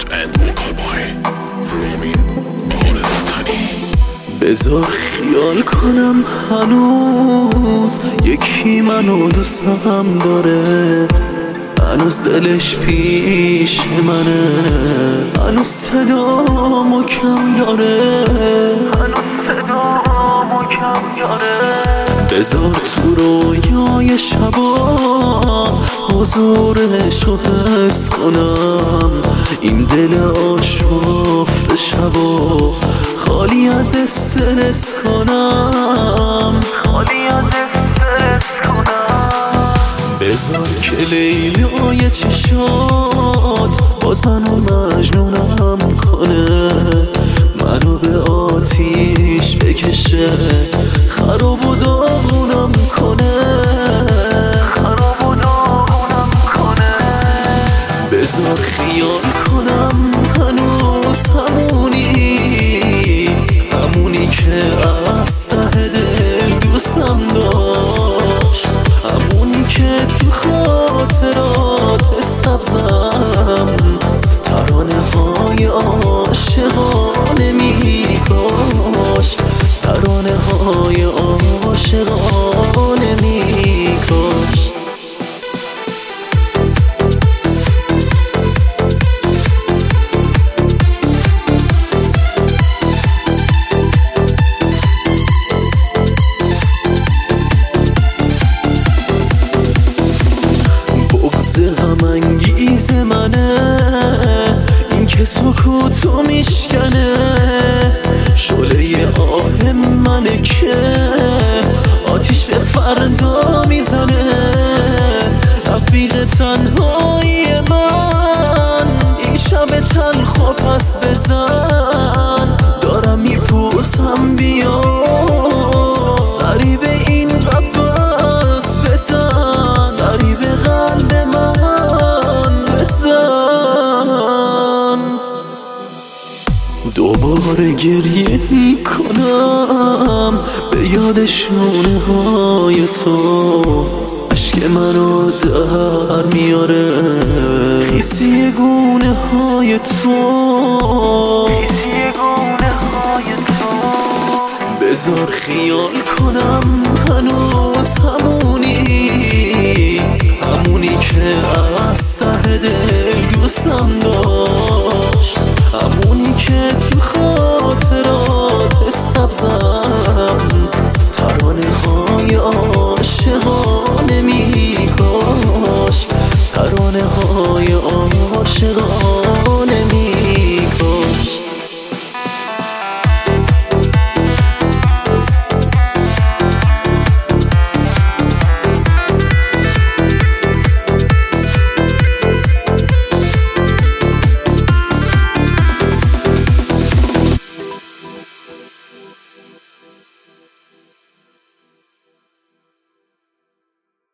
بذار خیال کنم هنوز یکی منو دوستم داره، هنوز دلش پیش منه، هنوز صدامو کم داره، بذار تو رویای شبا حضورشو حس کنم، این دل آشفته شبا خالی از استرس کنم، بذار که لیلای چشات باز منو مجنونم کنه، منو به آتیش بکشه، خراب و داغونم کنه، بذار خیال کنم هنوز همونی که از ته دل دوستم داشت، همونی که تو خاطرات سبزم ترانه های عاشقانه میکاشت، ترانه های عاشقانه میکاشت. غم انگیز منه این که سکوتو میشکنه، شعله آه منه که آتیش به فردا میزنه، رفیق تنهایی من این شب تلخ و پس بزن، دارم میپوسم بیا سری به این قفس بزن، سری به قلب من بزن. دوباره گریه میکنم به یاد شونه های تو، عشق منو در میاره خیسی گونه های تو، بذار خیال کنم هنوز همونی که از ته دل دوستم داشت، همونی که تو خاطرات سبزم ترانه های عاشقانه میکاشت، ترانه های